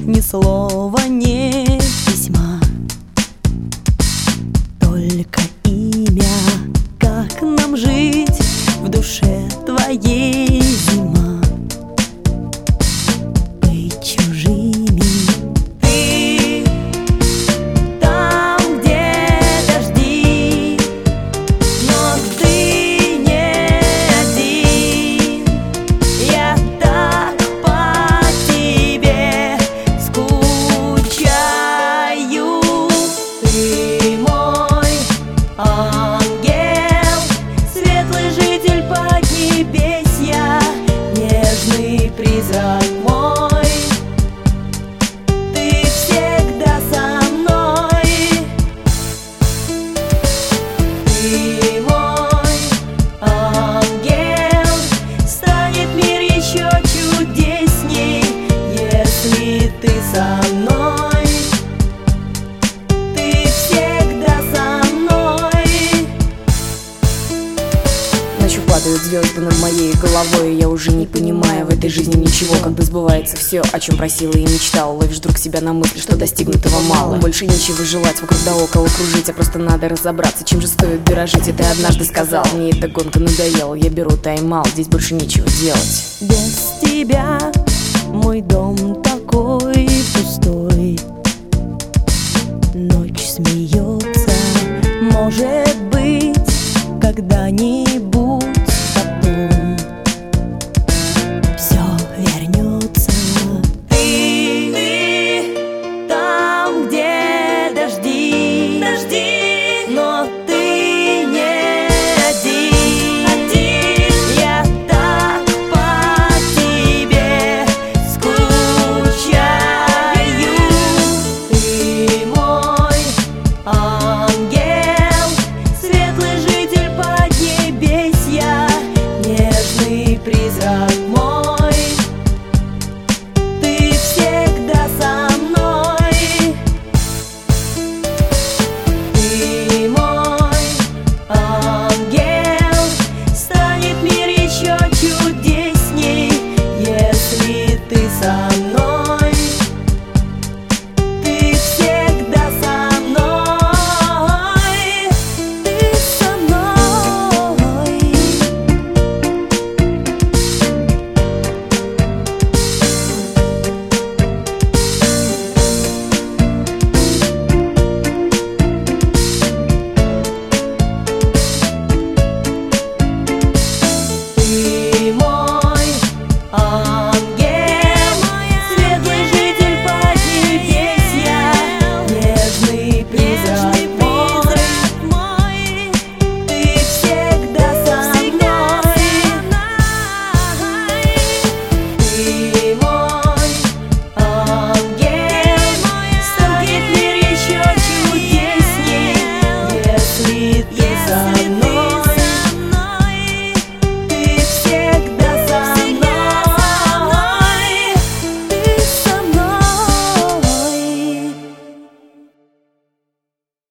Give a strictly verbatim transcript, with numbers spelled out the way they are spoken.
ни слова, ни письма, только имя. Как нам жить в душе твоей, зима? Быть чужими. Ты там, где дожди, но ты не один. Я так по тебе скучаю. Ты мой ангел, светлый житель поднебесья, нежный призрак мой. Ты всегда со мной. Ты мой ангел, станет мир еще чудесней, если ты со мной. Ты всегда со мной. Ночью падают звезды над моей головой, и я уже не понимаю в этой жизни ничего. Когда сбывается все, о чем просила и мечтала, ловишь вдруг себя на мысли, что достигнутого мало. Больше нечего желать, вокруг да около кружить, а просто надо разобраться, чем же стоит дорожить. И ты однажды сказал, мне эта гонка надоела, я беру тайм-аут, здесь больше нечего делать. Без тебя мой дом такой пустой. Ночь смеется, может быть, когда-нибудь